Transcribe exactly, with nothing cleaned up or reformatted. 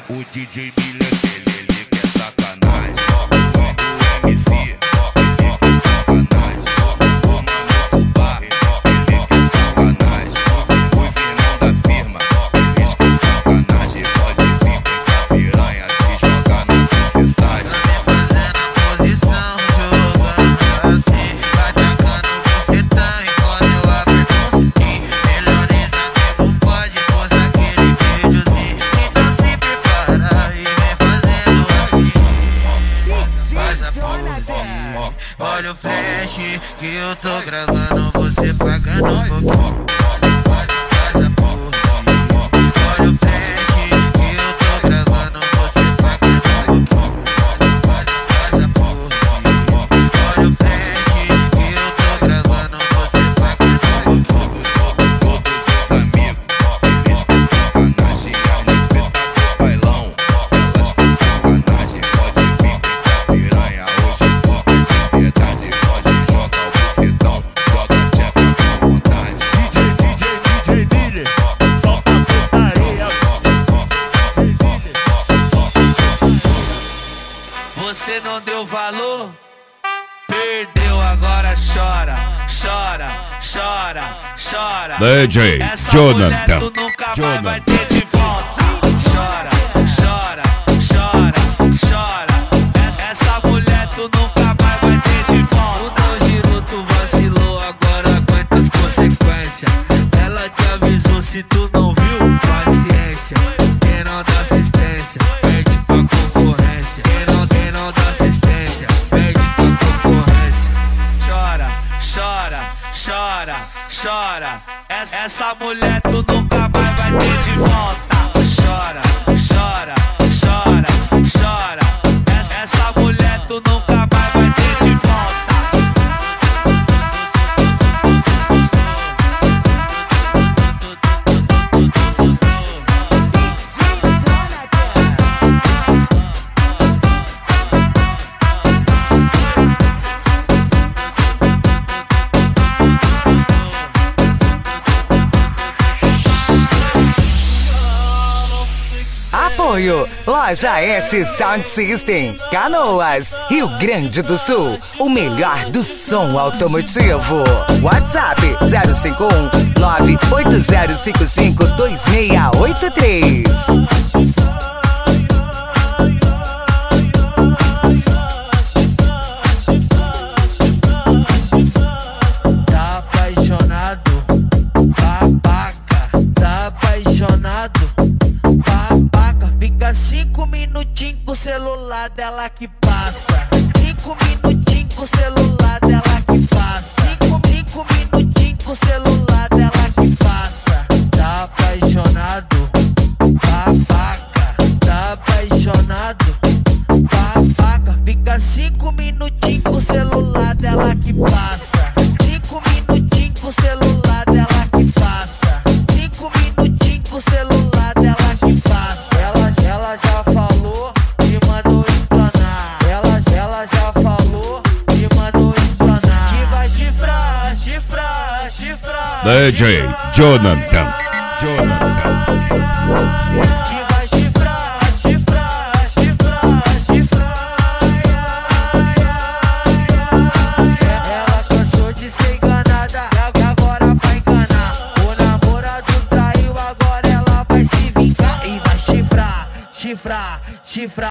O D J Milha, ele, ele quer sacanagem. O M C, ele quer sacanagem. O Mano do Bar, ele quer sacanagem. Os irmãos da firma, eles quer sacanagem. Pode vir com a piranha se jogar na sociedade. Fazendo posição, jogando assim, vai tacando você tá enquanto eu aperto. E melhores amigos pode postar aquele videozinho. Então se prepara e vem fazendo assim. Faz a pose, olha o flash que eu tô gravando, você pagando um pouquinho. Faz a pose, olha o flash que eu tô gravando, você pagando um pouquinho. Faz a pose, olha o flash que eu tô gravando, você pagando um pouquinho. Todos os amigos, eles quer sacanagem. A mufeta do bailão, elas quer sacanagem. Pode vir com a piranha hoje, pouco de verdade. Pode jogar o bucetão, joga a tcheca com vontade. D J, D J, D J Miller, solta a putaria. Você não deu valor, perdeu, agora chora, chora, chora, chora. D J Essa Jonathan, mulher tu nunca mais Jonathan. vai ter de volta. Chora, chora, chora, chora. Essa, essa mulher tu nunca mais vai ter de volta. O teu giro tu vacilou, agora aguenta as consequências. Ela te avisou, se tu não viu, paciência. Quem não dá assistência, perde pra concorrência. Quem não, quem não dá assistência, perde pra concorrência. Chora, chora, chora, chora. Essa, essa mulher tu nunca mais vai ter de volta. Chora, chora, chora, chora. Essa, essa mulher tu nunca mais vai ter de volta. Apoio Loja S Sound System, Canoas, Rio Grande do Sul. O melhor do som automotivo. WhatsApp zero cinco um nove oito zero cinco cinco dois seis oito três. Tá apaixonado, babaca. Tá apaixonado, babaca. Fica cinco minutinhos com o celular dela que passa. Cinco minutinhos com o celular dela que passa. Cinco, cinco minutinhos com o celular dela que passa. Tá apaixonado, babaca. Tá apaixonado, babaca. Fica cinco minutinhos com o celular dela que passa. Cinco minutinhos com o celular dela que passa. Cinco minutinhos com o celular dela que passa. Ela, ela já falou e mandou explanar. Ela, ela já falou e mandou explanar. Que vai chifrar, chifrar, chifrar. D J Jonathan, Jonathan. Que vai chifrar, chifrar, chifrar, chifrar. Ela cansou de ser enganada e agora vai enganar. O namorado traiu, agora ela vai se vingar e vai chifrar, chifrar, chifrar.